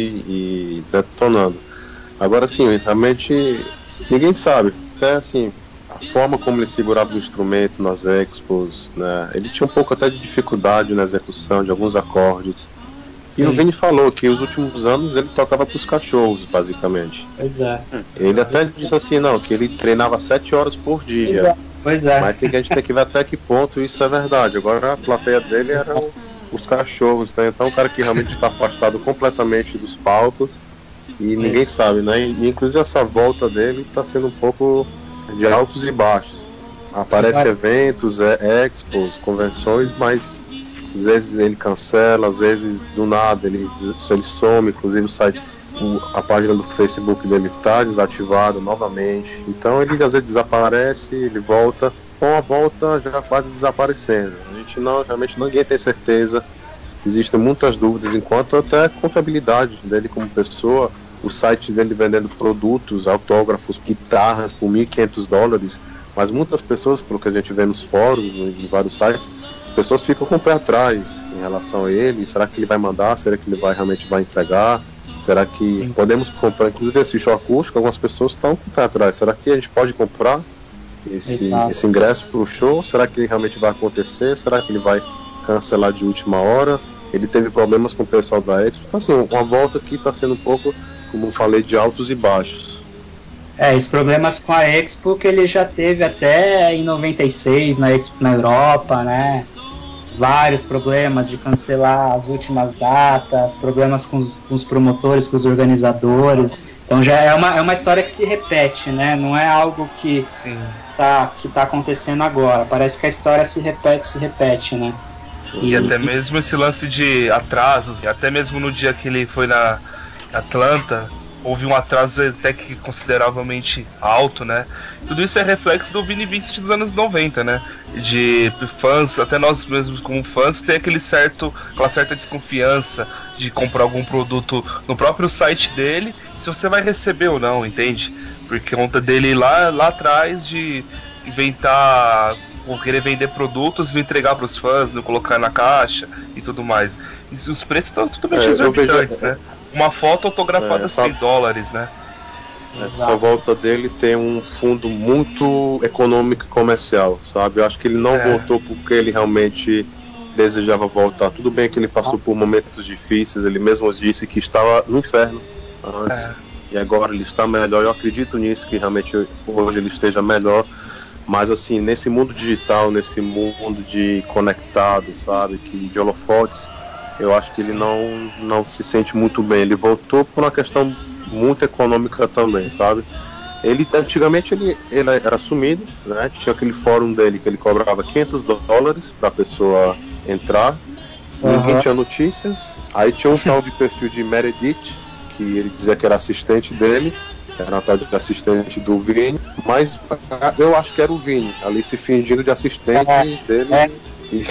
e detonando. Agora sim, realmente ninguém sabe. Até assim, a forma como ele segurava o instrumento nas expos, né? Ele tinha um pouco até de dificuldade na execução de alguns acordes. E sim. o Vini falou que os últimos anos ele tocava para os cachorros, basicamente. Pois é. Ele até disse assim, não, que ele treinava sete horas por dia. Pois é. Pois é. Mas tem que, a gente tem que ver até que ponto isso é verdade. Agora a plateia dele era o os cachorros, né? Então o cara que realmente está afastado completamente dos palcos e ninguém sabe, né? E, inclusive essa volta dele está sendo um pouco de altos e baixos. Aparece eventos, é, expos, convenções, mas às vezes ele cancela, às vezes do nada ele, ele some, inclusive o site, a página do Facebook dele está desativada novamente. Então ele às vezes desaparece, ele volta. Com a volta já quase desaparecendo. A gente não, realmente ninguém tem certeza. Existem muitas dúvidas, enquanto até a confiabilidade dele como pessoa, o site dele vendendo produtos, autógrafos, guitarras por mil e quinhentos dólares, mas muitas pessoas, pelo que a gente vê nos fóruns, em vários sites, as pessoas ficam com o pé atrás em relação a ele. Será que ele vai mandar? Será que ele vai realmente vai entregar? Será que Sim. podemos comprar? Inclusive esse show acústico, algumas pessoas estão com o pé atrás. Será que a gente pode comprar Esse, esse ingresso para o show? Será que realmente vai acontecer? Será que ele vai cancelar de última hora? Ele teve problemas com o pessoal da Expo. Então assim, uma volta que está sendo um pouco, como eu falei, de altos e baixos. É, os problemas com a Expo que ele já teve até em noventa e seis na Expo na Europa, né? Vários problemas de cancelar as últimas datas, problemas com os, com os promotores, com os organizadores. Então já é uma, é uma história que se repete, né? Não é algo que está que tá acontecendo agora. Parece que a história se repete, se repete, né? E, e até mesmo esse lance de atrasos, até mesmo no dia que ele foi na Atlanta, houve um atraso até que consideravelmente alto, né? Tudo isso é reflexo do Vini Vincent dos anos noventa, né? De fãs, até nós mesmos como fãs, ter aquele certo, aquela certa desconfiança de comprar algum produto no próprio site dele, se você vai receber ou não, entende? Por conta dele lá, lá atrás de inventar, ou querer vender produtos, não entregar para os fãs, não colocar na caixa e tudo mais. E os preços estão totalmente é, exorbitantes, vejo... né? Uma foto autografada é, cem dólares, né? Essa volta dele tem um fundo muito econômico e comercial, sabe? Eu acho que ele não é. voltou porque ele realmente desejava voltar. Tudo bem que ele passou Nossa. por momentos difíceis, ele mesmo disse que estava no inferno antes, é. e agora ele está melhor. Eu acredito nisso, que realmente hoje ele esteja melhor. Mas assim, nesse mundo digital, nesse mundo de conectado, sabe? Que de holofotes, eu acho que ele não, não se sente muito bem. Ele voltou por uma questão muito econômica também, sabe? Ele, antigamente, ele, ele era sumido, né? Tinha aquele fórum dele que ele cobrava quinhentos dólares para a pessoa entrar. Uhum. Ninguém tinha notícias. Aí tinha um tal de perfil de Meredith, que ele dizia que era assistente dele, era uma tal de assistente do Vini, mas eu acho que era o Vini, ali se fingindo de assistente é. dele é. E,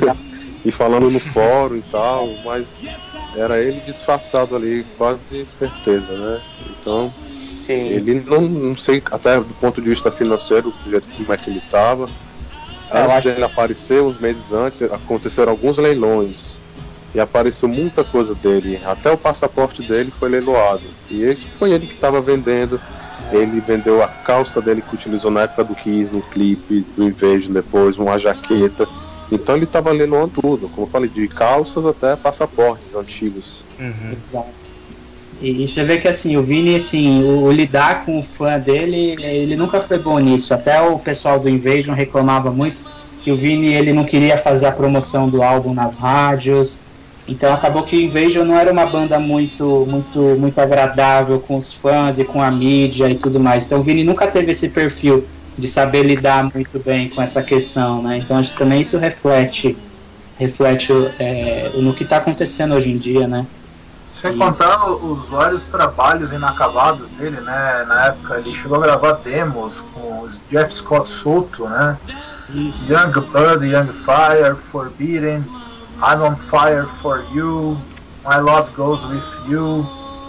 e falando no fórum e tal, mas era ele disfarçado ali, quase de certeza, né? Então, Sim. ele não, não sei, até do ponto de vista financeiro, do jeito como é que ele estava. Antes dele aparecer, uns meses antes, aconteceram alguns leilões e apareceu muita coisa dele, até o passaporte dele foi leiloado, e esse foi ele que estava vendendo. Ele vendeu a calça dele que utilizou na época do Kiss, no clipe do Invasion, depois uma jaqueta. Então ele estava leiloando tudo, como eu falei, de calças até passaportes antigos. Uhum. Exato. E, e você vê que assim, o Vini, assim, o, o lidar com o fã dele, ele nunca foi bom nisso. Até o pessoal do Invasion reclamava muito que o Vini, ele não queria fazer a promoção do álbum nas rádios. Então acabou que o Invasion não era uma banda muito, muito, muito agradável com os fãs e com a mídia e tudo mais. Então o Vini nunca teve esse perfil de saber lidar muito bem com essa questão, né? Então acho que também isso reflete, reflete é, no que está acontecendo hoje em dia, né? Sem e... contar os vários trabalhos inacabados dele, né? Na época ele chegou a gravar demos com o Jeff Scott Soto, né? Isso. Young Blood, Young Fire, Forbidden, I'm on Fire for You, My Love Goes With You,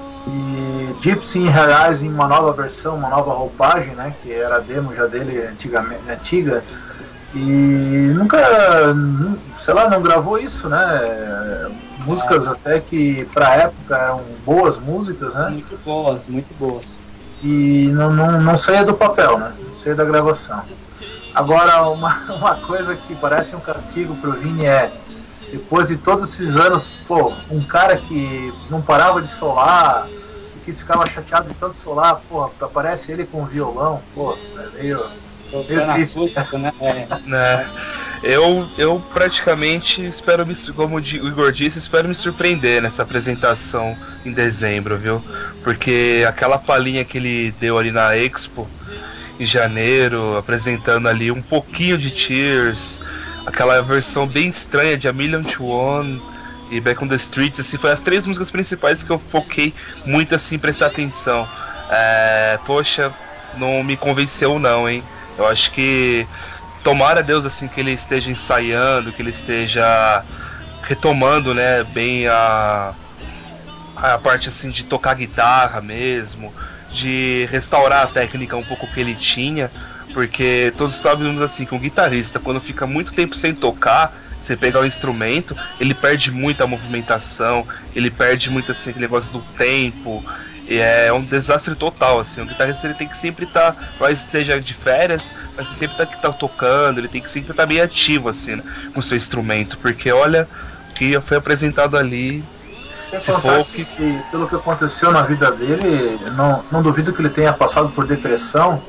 e Gypsy in Her Eyes em uma nova versão, uma nova roupagem, né, que era a demo já dele antigamente, antiga, e nunca, sei lá, não gravou isso, né, músicas até que pra época eram boas músicas, né. Muito boas, muito boas. E não, não, não saía do papel, né, não saía da gravação. Agora, uma, uma coisa que parece um castigo pro Vini é, depois de todos esses anos, pô, um cara que não parava de solar, que ficava chateado de tanto solar, pô, aparece ele com um violão, pô, é meio, meio triste. Acústica, né? É. É. Eu, eu praticamente espero me, como o Igor disse, espero me surpreender nessa apresentação em dezembro, viu? Porque aquela palhinha que ele deu ali na Expo em janeiro, apresentando ali um pouquinho de Tears, aquela versão bem estranha de A Million to One e Back on the Streets, assim, foi as três músicas principais que eu foquei muito, assim, prestar atenção. É, poxa, não me convenceu não, hein? Eu acho que, tomara Deus, assim, que ele esteja ensaiando, que ele esteja retomando, né, bem a, a parte, assim, de tocar guitarra mesmo, de restaurar a técnica um pouco que ele tinha. Porque todos sabemos assim, que um guitarrista, quando fica muito tempo sem tocar, você pegar o instrumento, ele perde muito a movimentação, ele perde muito assim, aquele negócio do tempo, e é um desastre total, assim. O guitarrista ele tem que sempre estar, tá, mas esteja de férias, mas sempre tá, tá tocando, ele tem que sempre estar tá bem ativo assim, né, com o seu instrumento, porque olha, o que foi apresentado ali, se for que... que pelo que aconteceu na vida dele, não, não duvido que ele tenha passado por depressão.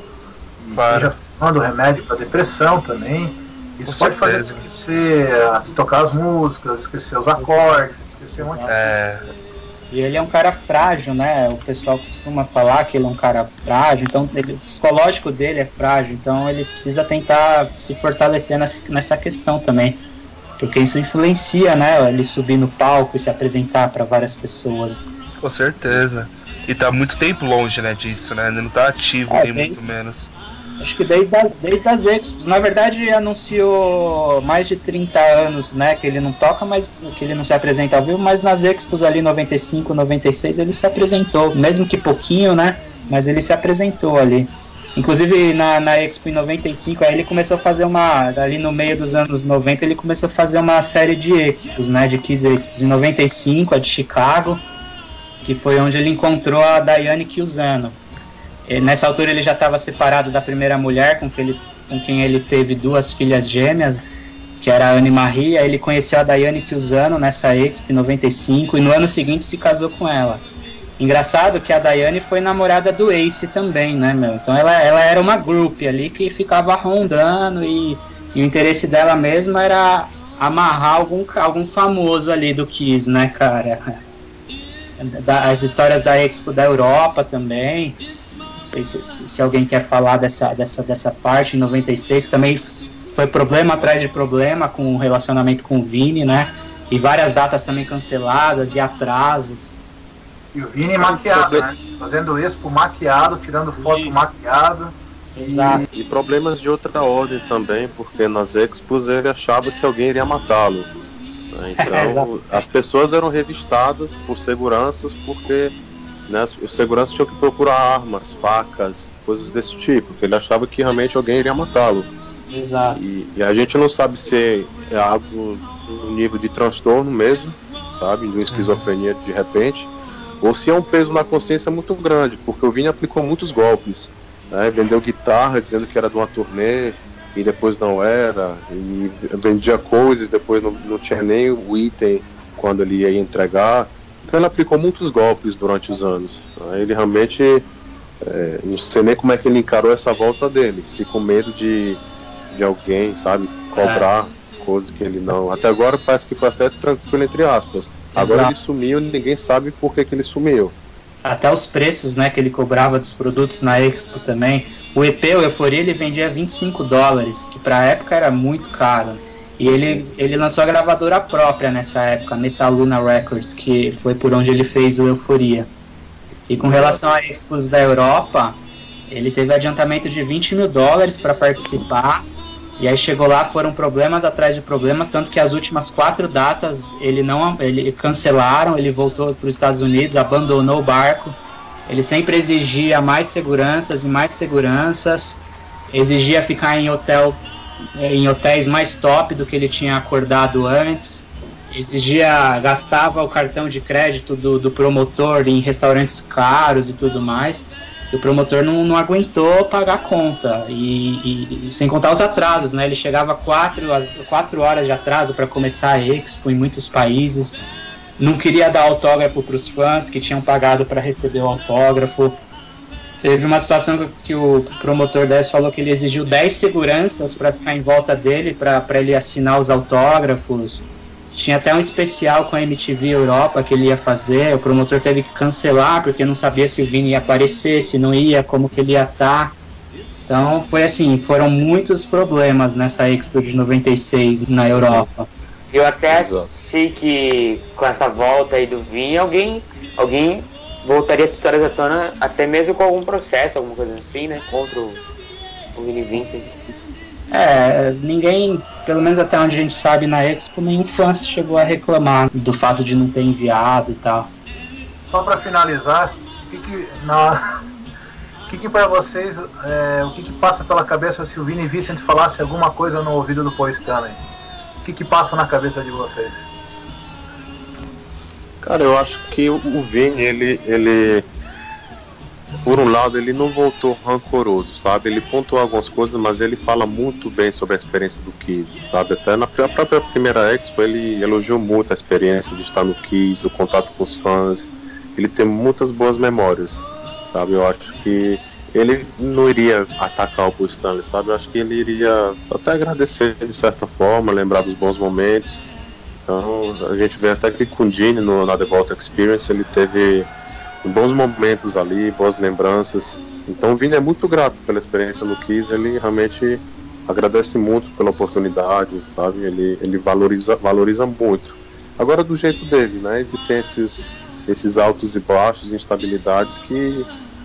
Já tomando remédio para depressão também. Isso Com pode certeza. fazer esquecer de tocar as músicas, esquecer os acordes, esquecer um monte de coisa. É. E ele é um cara frágil, né? O pessoal costuma falar que ele é um cara frágil, então ele, o psicológico dele é frágil, então ele precisa tentar se fortalecer nessa, nessa questão também. Porque isso influencia, né? Ele subir no palco e se apresentar para várias pessoas. Com certeza. E tá muito tempo longe, né, disso, né? Ele não tá ativo, é, nem desde, muito menos. Acho que desde, a, desde as Expos. Na verdade, anunciou mais de trinta anos, né, que ele não toca, mas que ele não se apresenta ao vivo, mas nas Expos ali, noventa e cinco, noventa e seis, ele se apresentou, mesmo que pouquinho, né, mas ele se apresentou ali. Inclusive, na, na Expo em noventa e cinco, aí ele começou a fazer uma, ali no meio dos anos noventa, ele começou a fazer uma série de Expos, né, de Kiss Expos. Em noventa e cinco, a de Chicago, que foi onde ele encontrou a Diane Chiusano. Nessa altura ele já estava separado da primeira mulher com, que ele, com quem ele teve duas filhas gêmeas, que era a Anne Marie. Aí ele conheceu a Diane Chiusano nessa Expo em noventa e cinco e no ano seguinte se casou com ela. Engraçado que a Diane foi namorada do Ace também, né, meu? Então ela, ela era uma group ali que ficava rondando e, e o interesse dela mesmo era amarrar algum, algum famoso ali do Kiss, né, cara? As histórias da Expo da Europa também. Não sei se, se alguém quer falar dessa, dessa, dessa parte. Em noventa e seis também foi problema atrás de problema com o relacionamento com o Vini, né? E várias datas também canceladas e atrasos. E o Vini maquiado, né? Fazendo Expo maquiado, tirando foto Isso. maquiado. Exato. E, e problemas de outra ordem também, porque nas Expos ele achava que alguém iria matá-lo. Então as pessoas eram revistadas por seguranças, porque, né, os seguranças tinham que procurar armas, facas, coisas desse tipo, porque ele achava que realmente alguém iria matá-lo. Exato. E, e a gente não sabe se é algo no nível de transtorno mesmo, sabe, de uma esquizofrenia de repente, ou se é um peso na consciência muito grande, porque o Vini aplicou muitos golpes, né, vendeu guitarra dizendo que era de uma turnê e depois não era, e vendia coisas, depois não, não tinha nem o item quando ele ia entregar. Então ele aplicou muitos golpes durante os anos. Ele realmente, é, não sei nem como é que ele encarou essa volta dele, se com medo de, de alguém, sabe, cobrar é. coisa que ele não... Até agora parece que foi até tranquilo, entre aspas. Agora Exato. Ele sumiu e ninguém sabe por que, que ele sumiu. Até os preços, né, que ele cobrava dos produtos na Expo também. O E P, o Euforia, ele vendia vinte e cinco dólares, que pra época era muito caro. E ele, ele lançou a gravadora própria nessa época, Metaluna Records, que foi por onde ele fez o Euforia. E com relação a Expos da Europa, ele teve adiantamento de vinte mil dólares para participar. E aí chegou lá, foram problemas atrás de problemas, tanto que as últimas quatro datas ele não, ele cancelaram, ele voltou para os Estados Unidos, abandonou o barco. Ele sempre exigia mais seguranças e mais seguranças, exigia ficar em hotel, em hotéis mais top do que ele tinha acordado antes, exigia, gastava o cartão de crédito do, do promotor em restaurantes caros e tudo mais. E o promotor não, não aguentou pagar a conta, e, e, e sem contar os atrasos, né? Ele chegava quatro, quatro horas de atraso para começar a Expo em muitos países, não queria dar autógrafo para os fãs que tinham pagado para receber o autógrafo. Teve uma situação que o promotor dez falou que ele exigiu dez seguranças para ficar em volta dele, para ele assinar os autógrafos. Tinha até um especial com a M T V Europa que ele ia fazer, o promotor teve que cancelar porque não sabia se o Vini ia aparecer, se não ia, como que ele ia estar. Então foi assim, foram muitos problemas nessa Expo de noventa e seis na Europa. Eu até achei que com essa volta aí do Vini, alguém, alguém voltaria essa história à tona, até mesmo com algum processo, alguma coisa assim, né, contra o, o Vini Vincent. É, ninguém, pelo menos até onde a gente sabe na Expo, nenhum fã chegou a reclamar do fato de não ter enviado e tal. Só para finalizar, o que que, na, o que, que para vocês, é, o que, que passa pela cabeça se o Vini Vincent falasse alguma coisa no ouvido do Paul Stanley? O que que passa na cabeça de vocês? Cara, eu acho que o Vini, ele, ele por um lado, ele não voltou rancoroso, sabe? Ele pontuou algumas coisas, mas ele fala muito bem sobre a experiência do Kiss, sabe? Até na própria primeira Expo, ele elogiou muito a experiência de estar no Kiss, o contato com os fãs. Ele tem muitas boas memórias, sabe? Eu acho que ele não iria atacar o Paul Stanley, sabe? Eu acho que ele iria até agradecer de certa forma, lembrar dos bons momentos. Então, a gente vê até que com o Gene no, na The Vault Experience, ele teve bons momentos ali, boas lembranças. Então o Vini é muito grato pela experiência no Kiss, ele realmente agradece muito pela oportunidade, sabe? Ele, ele valoriza, valoriza muito. Agora do jeito dele, né? Ele tem esses, esses altos e baixos, instabilidades que,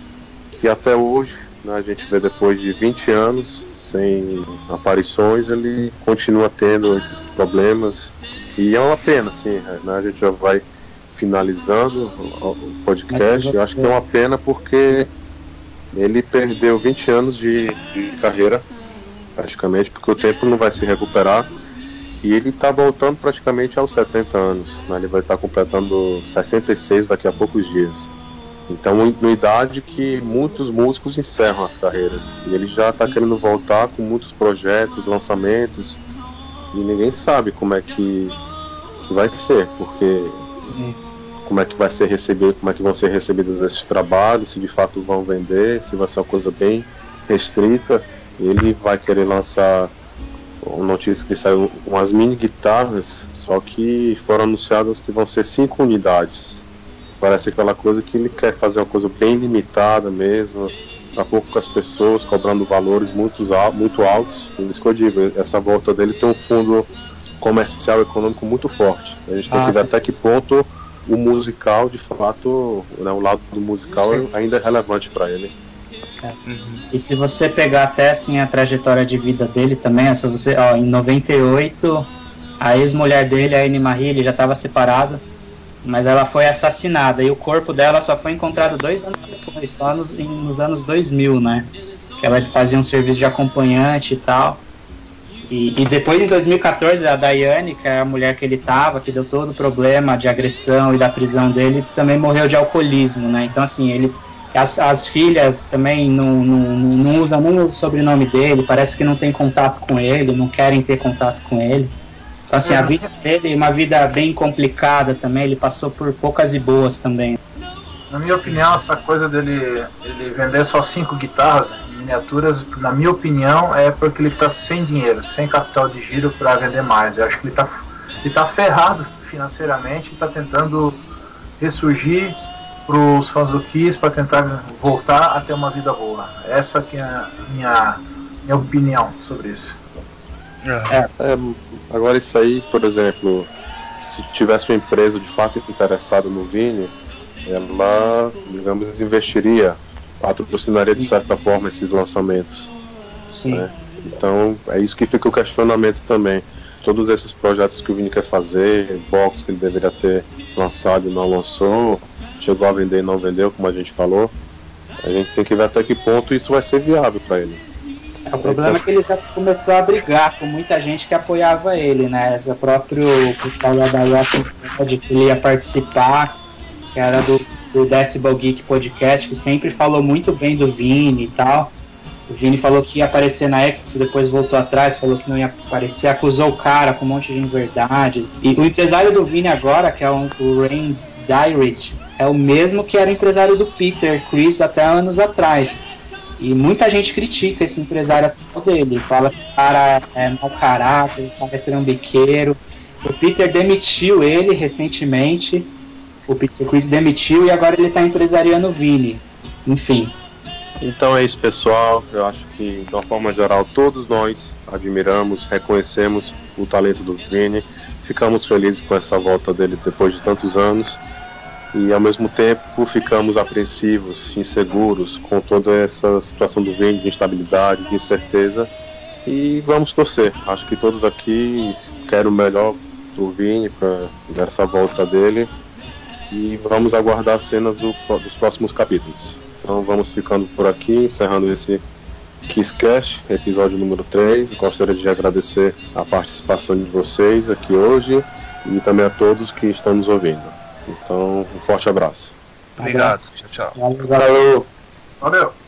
que até hoje, né, a gente vê depois de vinte anos sem aparições, ele continua tendo esses problemas. E é uma pena, assim, né? A gente já vai finalizando o podcast. Eu acho que é uma pena porque ele perdeu vinte anos de, de carreira, praticamente, porque o tempo não vai se recuperar, e ele está voltando praticamente aos setenta anos, né? Ele vai estar tá completando sessenta e seis daqui a poucos dias. Então, uma idade que muitos músicos encerram as carreiras, e ele já está querendo voltar com muitos projetos, lançamentos, e ninguém sabe como é que, que vai ser, porque como é que vai ser recebido, como é que vão ser recebidos esses trabalhos, se de fato vão vender, se vai ser uma coisa bem restrita. Ele vai querer lançar uma notícia que saiu umas mini guitarras, só que foram anunciadas que vão ser cinco unidades. Parece aquela coisa que ele quer fazer uma coisa bem limitada mesmo, para poucas pessoas, cobrando valores muito, muito altos. Por isso que eu digo, essa volta dele tem um fundo comercial, econômico muito forte. A gente tem ah, que ver até que ponto o musical, de fato, né, o lado do musical ainda é relevante para ele. É. Uhum. E se você pegar até assim a trajetória de vida dele também, é só você, ó, em noventa e oito, a ex-mulher dele, a Anne Marie, ele já estava separado, mas ela foi assassinada e o corpo dela só foi encontrado dois anos depois, só nos, nos anos dois mil, né? Que ela fazia um serviço de acompanhante e tal. E, e depois, em dois mil e quatorze, a Diane, que é a mulher que ele tava, que deu todo o problema de agressão e da prisão dele, também morreu de alcoolismo, né? Então, assim, ele, as, as filhas também não, não, não usam nem o sobrenome dele, parece que não tem contato com ele, não querem ter contato com ele. Assim, a vida dele é uma vida bem complicada também, ele passou por poucas e boas também. Na minha opinião, essa coisa dele ele vender só cinco guitarras miniaturas, na minha opinião, é porque ele está sem dinheiro, sem capital de giro para vender mais. Eu acho que ele está ele tá ferrado financeiramente e está tentando ressurgir para os fãs do Kiss para tentar voltar a ter uma vida boa. Essa que é a minha, minha opinião sobre isso. É. É, agora isso aí, por exemplo, se tivesse uma empresa de fato interessada no Vini, ela, digamos, investiria, patrocinaria de certa forma esses lançamentos. Sim. Né? Então é isso que fica o questionamento também. Todos esses projetos que o Vini quer fazer, box que ele deveria ter lançado e não lançou, chegou a vender e não vendeu, como a gente falou, a gente tem que ver até que ponto isso vai ser viável para ele. É, o problema então... é que ele já começou a brigar com muita gente que apoiava ele, né? O próprio pessoal da Rock de que ele ia participar, que era do, do Decibel Geek Podcast, que sempre falou muito bem do Vini e tal. O Vini falou que ia aparecer na Expo, depois voltou atrás, falou que não ia aparecer, acusou o cara com um monte de inverdades. E o empresário do Vini agora, que é um, o Rain Dyrich, é o mesmo que era empresário do Peter Criss até anos atrás. E muita gente critica esse empresário atual dele, fala que o cara é mau caráter, o cara é trambiqueiro. O Peter demitiu ele recentemente, o Peter Criss demitiu e agora ele está empresariando o Vini. Enfim. Então é isso, pessoal. Eu acho que, de uma forma geral, todos nós admiramos, reconhecemos o talento do Vini. Ficamos felizes com essa volta dele depois de tantos anos. E, ao mesmo tempo, ficamos apreensivos, inseguros com toda essa situação do Vini, de instabilidade, de incerteza. E vamos torcer. Acho que todos aqui querem o melhor pro Vini, para essa volta dele. E vamos aguardar as cenas do, dos próximos capítulos. Então vamos ficando por aqui, encerrando esse KissCast, episódio número três. Eu gostaria de agradecer a participação de vocês aqui hoje e também a todos que estão nos ouvindo. Então, um forte abraço. Obrigado. Tchau, tchau. Valeu. Valeu.